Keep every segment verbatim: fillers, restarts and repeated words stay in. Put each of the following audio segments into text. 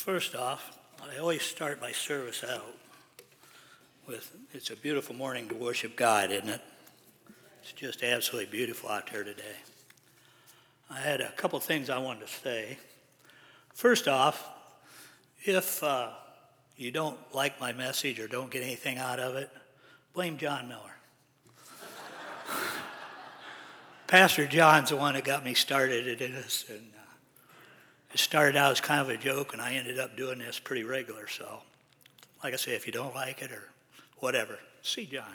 First off, I always start my service out with, it's a beautiful morning to worship God, isn't it? It's just absolutely beautiful out there today. I had a couple things I wanted to say. First off, if uh, you don't like my message or don't get anything out of it, blame John Miller. Pastor John's the one that got me started in this, and uh, it started out as kind of a joke, and I ended up doing this pretty regular. So, like I say, if you don't like it or whatever, see John.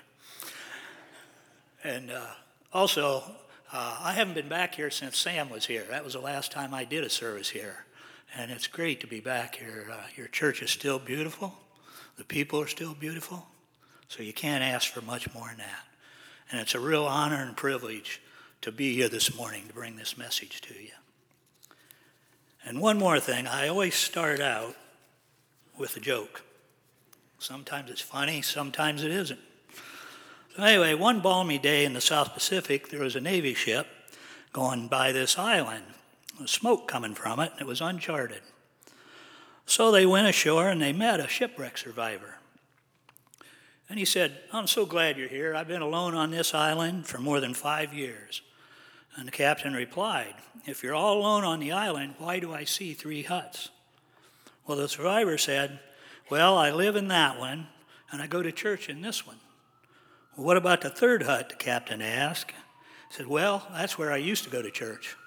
And uh, also, uh, I haven't been back here since Sam was here. That was the last time I did a service here, and it's great to be back here. Uh, your church is still beautiful. The people are still beautiful, so you can't ask for much more than that. And it's a real honor and privilege to be here this morning to bring this message to you. And one more thing, I always start out with a joke. Sometimes it's funny, sometimes it isn't. So anyway, one balmy day in the South Pacific, there was a Navy ship going by this island. There was smoke coming from it, and it was uncharted. So they went ashore and they met a shipwreck survivor. And he said, "I'm so glad you're here. I've been alone on this island for more than five years. And the captain replied, "If you're all alone on the island, why do I see three huts?" Well, the survivor said, "Well, I live in that one, and I go to church in this one." "Well, what about the third hut?" the captain asked. He said, "Well, that's where I used to go to church."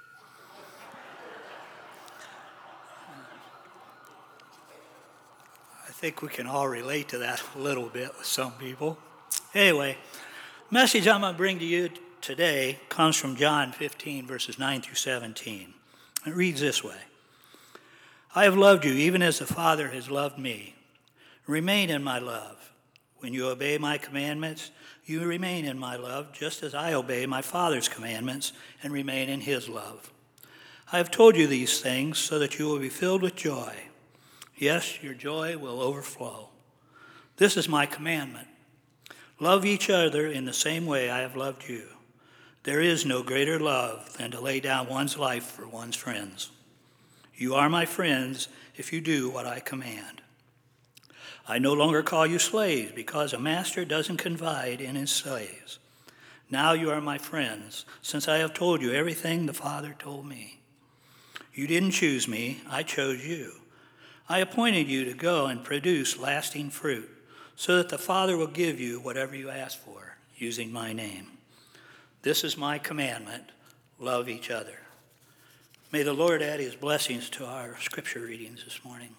I think we can all relate to that a little bit with some people. Anyway, the message I'm going to bring to you today comes from John fifteen, verses nine through seventeen. It reads this way: "I have loved you even as the Father has loved me. Remain in my love. When you obey my commandments, you remain in my love, just as I obey my Father's commandments and remain in his love. I have told you these things so that you will be filled with joy. Yes, your joy will overflow. This is my commandment. Love each other in the same way I have loved you. There is no greater love than to lay down one's life for one's friends. You are my friends if you do what I command. I no longer call you slaves because a master doesn't confide in his slaves. Now you are my friends, since I have told you everything the Father told me. You didn't choose me, I chose you. I appointed you to go and produce lasting fruit, so that the Father will give you whatever you ask for, using my name. This is my commandment, love each other." May the Lord add his blessings to our scripture readings this morning.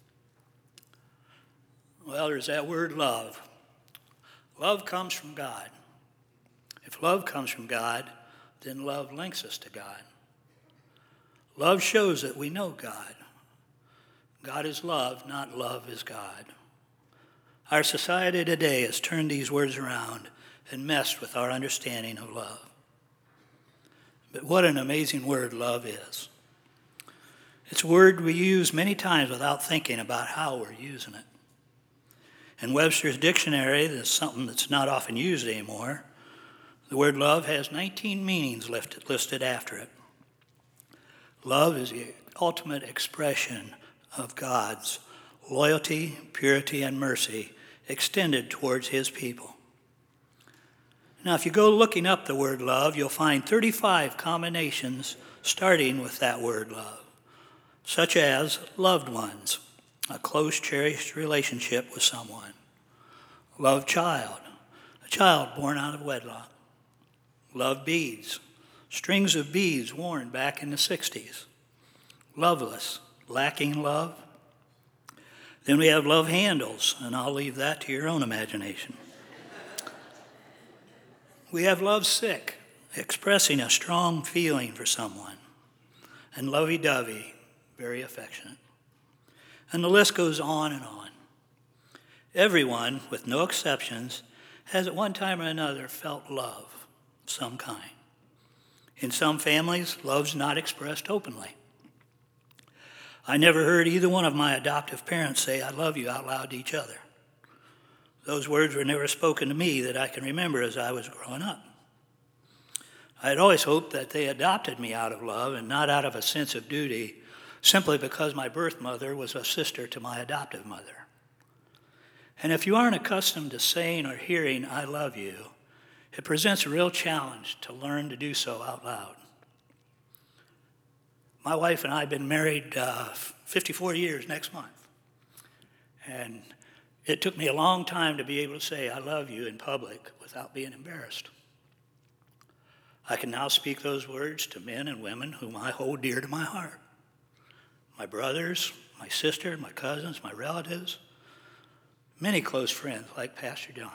Well, there's that word love. Love comes from God. If love comes from God, then love links us to God. Love shows that we know God. God is love, not love is God. Our society today has turned these words around and messed with our understanding of love. But what an amazing word love is. It's a word we use many times without thinking about how we're using it. In Webster's dictionary, there's something that's not often used anymore. The word love has nineteen meanings listed, listed after it. Love is the ultimate expression of God's loyalty, purity, and mercy extended towards his people. Now, if you go looking up the word love, you'll find thirty-five combinations starting with that word love, such as loved ones, a close, cherished relationship with someone; love child, a child born out of wedlock; love beads, strings of beads worn back in the sixties; loveless, lacking love. Then we have love handles, and I'll leave that to your own imagination. We have love sick, expressing a strong feeling for someone; and lovey-dovey, very affectionate. And the list goes on and on. Everyone, with no exceptions, has at one time or another felt love of some kind. In some families, love's not expressed openly. I never heard either one of my adoptive parents say, "I love you," out loud to each other. Those words were never spoken to me that I can remember as I was growing up. I had always hoped that they adopted me out of love and not out of a sense of duty simply because my birth mother was a sister to my adoptive mother. And if you aren't accustomed to saying or hearing, "I love you," it presents a real challenge to learn to do so out loud. My wife and I have been married uh, fifty-four years next month. And it took me a long time to be able to say, "I love you" in public without being embarrassed. I can now speak those words to men and women whom I hold dear to my heart. My brothers, my sister, my cousins, my relatives, many close friends like Pastor John.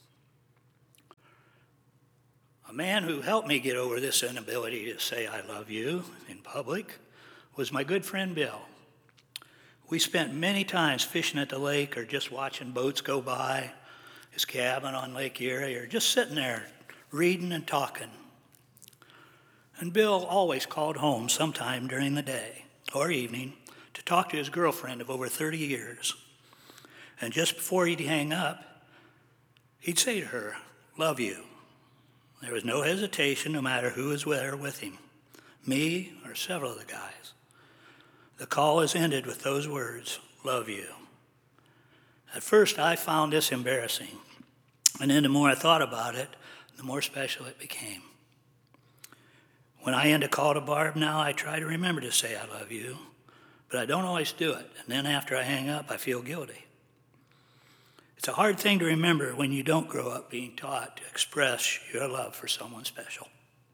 A man who helped me get over this inability to say "I love you" in public was my good friend Bill. We spent many times fishing at the lake or just watching boats go by, his cabin on Lake Erie, or just sitting there reading and talking. And Bill always called home sometime during the day or evening to talk to his girlfriend of over thirty years. And just before he'd hang up, he'd say to her, "Love you." There was no hesitation, no matter who was there with him, me or several of the guys. The call is ended with those words, "Love you." At first, I found this embarrassing, and then the more I thought about it, the more special it became. When I end a call to Barb now, I try to remember to say "I love you," but I don't always do it, and then after I hang up, I feel guilty. It's a hard thing to remember when you don't grow up being taught to express your love for someone special.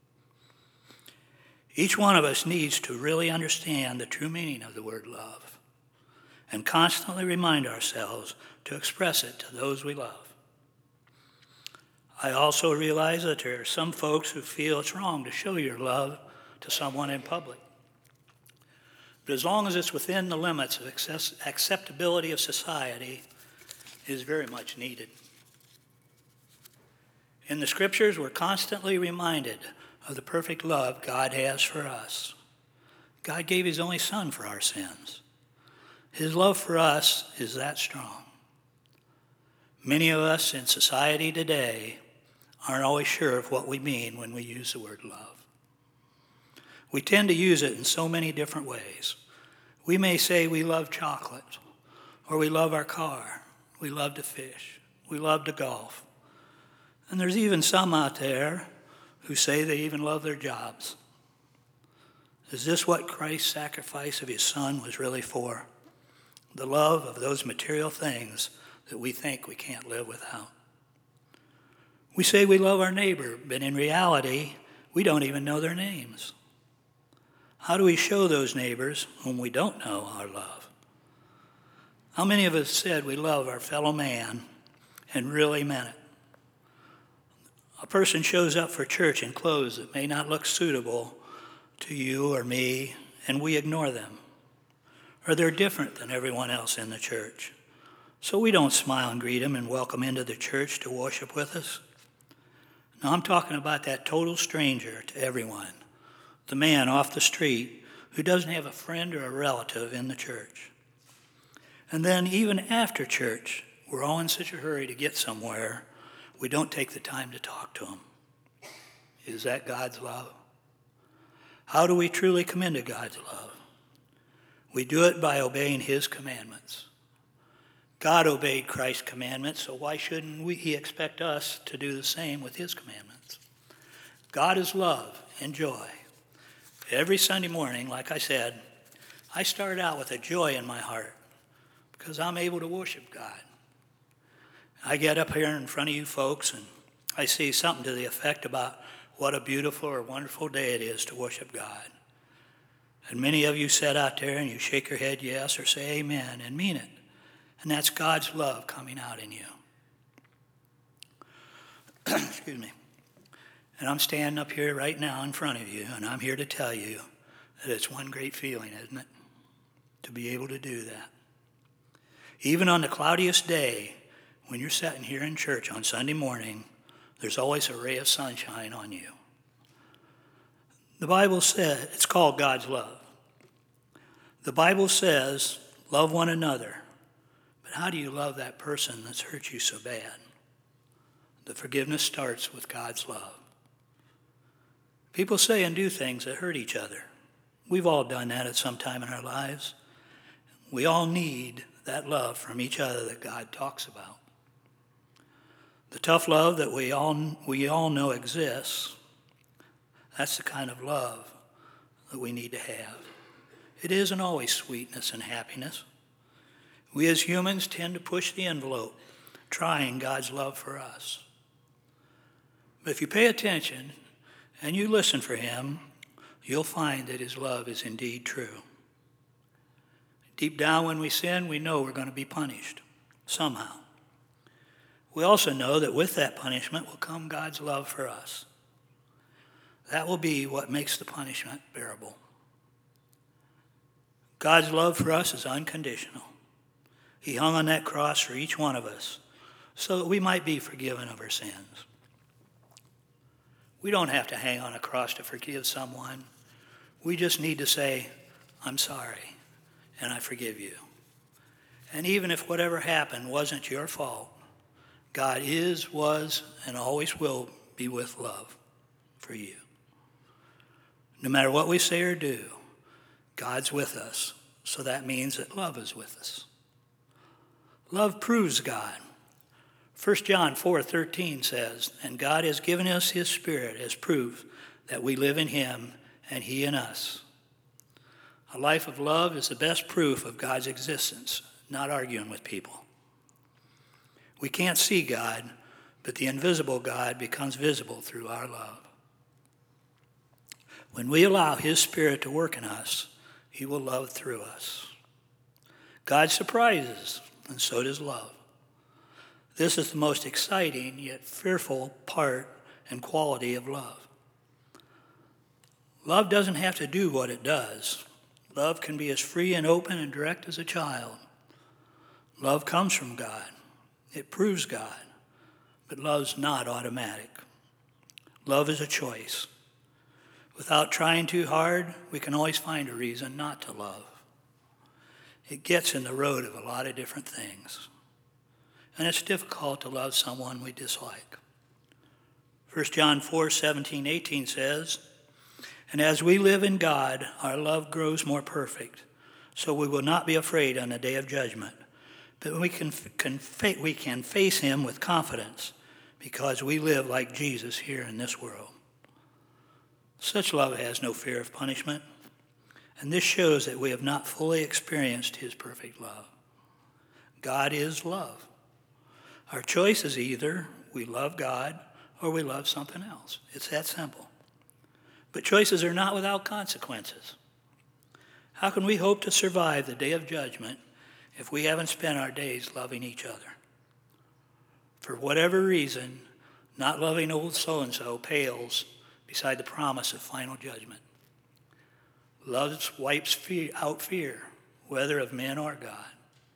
Each one of us needs to really understand the true meaning of the word love and constantly remind ourselves to express it to those we love. I also realize that there are some folks who feel it's wrong to show your love to someone in public. But as long as it's within the limits of access- acceptability of society, it is very much needed. In the scriptures, we're constantly reminded of the perfect love God has for us. God gave his only son for our sins. His love for us is that strong. Many of us in society today aren't always sure of what we mean when we use the word love. We tend to use it in so many different ways. We may say we love chocolate, or we love our car, we love to fish, we love to golf. And there's even some out there who say they even love their jobs. Is this what Christ's sacrifice of his son was really for? The love of those material things that we think we can't live without. We say we love our neighbor, but in reality, we don't even know their names. How do we show those neighbors whom we don't know our love? How many of us said we love our fellow man and really meant it? A person shows up for church in clothes that may not look suitable to you or me, and we ignore them. Or they're different than everyone else in the church. So we don't smile and greet them and welcome into the church to worship with us. Now I'm talking about that total stranger to everyone, the man off the street who doesn't have a friend or a relative in the church. And then even after church, we're all in such a hurry to get somewhere, we don't take the time to talk to them. Is that God's love? How do we truly come into God's love? We do it by obeying his commandments. God obeyed Christ's commandments, so why shouldn't we, he expect us to do the same with his commandments? God is love and joy. Every Sunday morning, like I said, I start out with a joy in my heart because I'm able to worship God. I get up here in front of you folks and I say something to the effect about what a beautiful or wonderful day it is to worship God. And many of you sit out there and you shake your head yes or say amen and mean it. And that's God's love coming out in you. Excuse me. And I'm standing up here right now in front of you, and I'm here to tell you that it's one great feeling, isn't it? To be able to do that. Even on the cloudiest day, when you're sitting here in church on Sunday morning, there's always a ray of sunshine on you. The Bible says, it's called God's love. The Bible says, love one another. But how do you love that person that's hurt you so bad? The forgiveness starts with God's love. People say and do things that hurt each other. We've all done that at some time in our lives. We all need that love from each other that God talks about. The tough love that we all, we all know exists, that's the kind of love that we need to have. It isn't always sweetness and happiness. We as humans tend to push the envelope, trying God's love for us. But if you pay attention and you listen for him, you'll find that his love is indeed true. Deep down when we sin, we know we're going to be punished somehow. We also know that with that punishment will come God's love for us. That will be what makes the punishment bearable. God's love for us is unconditional. He hung on that cross for each one of us so that we might be forgiven of our sins. We don't have to hang on a cross to forgive someone. We just need to say, I'm sorry, and I forgive you. And even if whatever happened wasn't your fault, God is, was, and always will be with love for you. No matter what we say or do, God's with us, so that means that love is with us. Love proves God. First John four thirteen says, and God has given us his Spirit as proof that we live in him and he in us. A life of love is the best proof of God's existence, not arguing with people. We can't see God, but the invisible God becomes visible through our love. When we allow his Spirit to work in us, he will love through us. God surprises, and so does love. This is the most exciting yet fearful part and quality of love. Love doesn't have to do what it does. Love can be as free and open and direct as a child. Love comes from God. It proves God, but love's not automatic. Love is a choice. Without trying too hard, we can always find a reason not to love. It gets in the road of a lot of different things. And it's difficult to love someone we dislike. First John four seventeen, eighteen says, and as we live in God, our love grows more perfect, so we will not be afraid on the day of judgment. But we can, can, we can face him with confidence because we live like Jesus here in this world. Such love has no fear of punishment, and this shows that we have not fully experienced his perfect love. God is love. Our choice is either we love God or we love something else. It's that simple. But choices are not without consequences. How can we hope to survive the day of judgment if we haven't spent our days loving each other? For whatever reason, not loving old so-and-so pales beside the promise of final judgment. Love wipes fear, out fear, whether of men or God.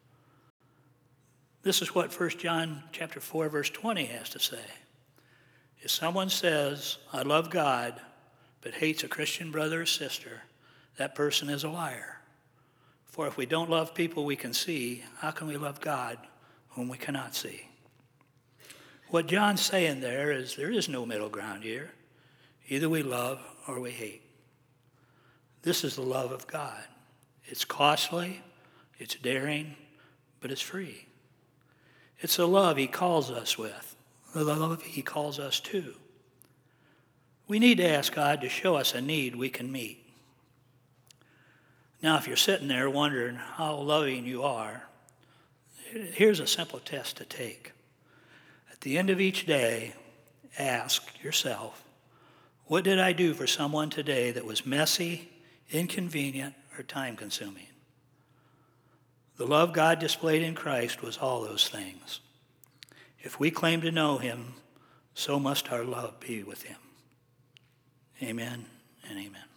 This is what First John chapter four, verse twenty has to say. If someone says, I love God, but hates a Christian brother or sister, that person is a liar. For if we don't love people we can see, how can we love God whom we cannot see? What John's saying there is there is no middle ground here. Either we love or we hate. This is the love of God. It's costly, it's daring, but it's free. It's the love he calls us with, the love he calls us to. We need to ask God to show us a need we can meet. Now, if you're sitting there wondering how loving you are, here's a simple test to take. At the end of each day, ask yourself, what did I do for someone today that was messy, inconvenient, or time-consuming? The love God displayed in Christ was all those things. If we claim to know him, so must our love be with him. Amen and amen.